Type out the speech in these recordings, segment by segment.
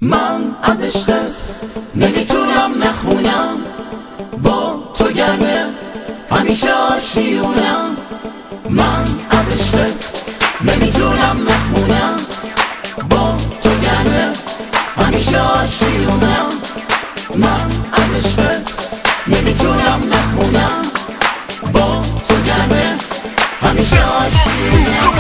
من از عشقت نمیتونم نخونم، با تو گرمه همیشه آشیونم. من از عشقت نمیتونم نخونم، با تو گرمه همیشه آشیونم. من از عشقت نمیتونم نخونم، با تو گرمه همیشه آشیونم.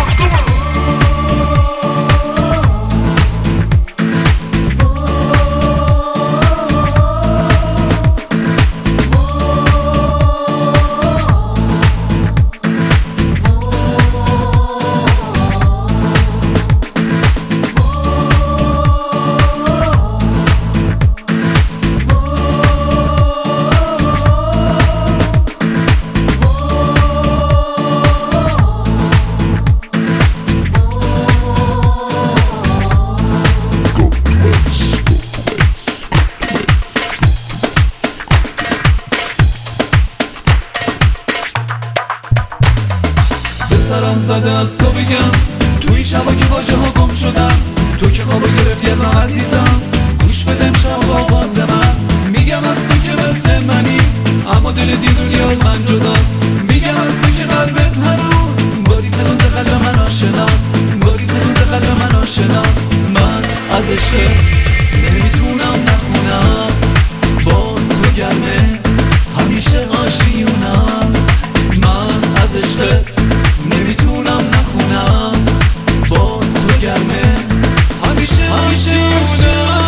سرم زده از تو بگم، توی شبا که واژه ها گم شدم، تو که خوابو گرفتی ازم عزیزم. گوش بده امشب آواز من، میگم از تو که مثل منی، اما دل دیدونی از من جداست. میگم از تو که قلبت هنون باری تکون قلب من آشناست، باری تکون قلب من آشناست. من از عشق نمیتونم نخونم، با تو گرمه همیشه آشیونم. من از عشق نمیتونم نخونم، با تو گرمه همیشه آشیونم.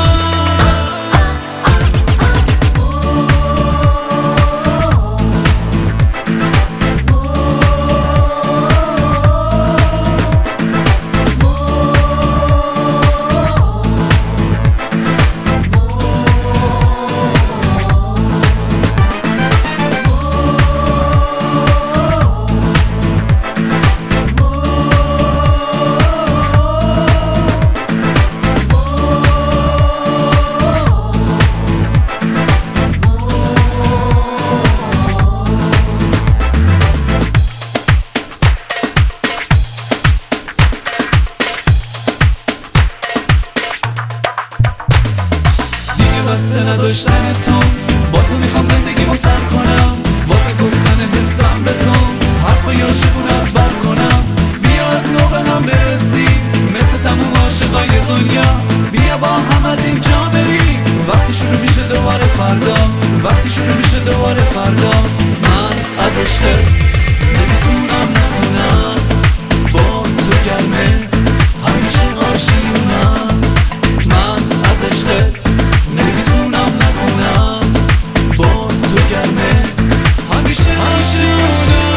بسته نداشتن تو، با تو میخوام زندگیمو سر کنم، واسه گفتن حسم به تو حرفای عاشقونه از بر کنم. بیا از نو به هم برسیم مثل تموم عاشقای دنیا، بیا با هم از اینجا بریم وقتی شروع میشه دوباره فردا، وقتی شروع میشه دوباره فردا. من از عشق نمیتونم نخونم، با تو گرمه همیشه آشیونم. من از عشق نمیتونم نخونم، با تو گرمه همیشه آشیونم.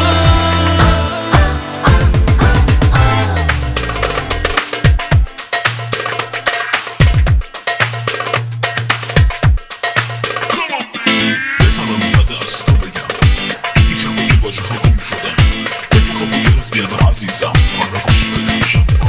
بسرم زده از تو بگم، این شبا که واژه ها گم شدم، تو که خوابو گرفتی ازم عزیزم. حالا گوش بده شده